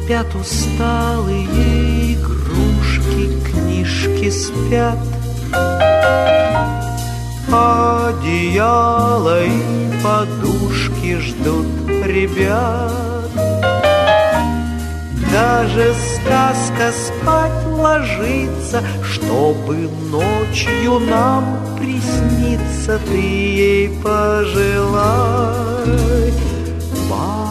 Спят усталые игрушки, книжки спят, одеяло и подушки ждут ребят. Даже сказка спать ложится, чтобы ночью нам присниться. Ты ей пожелай.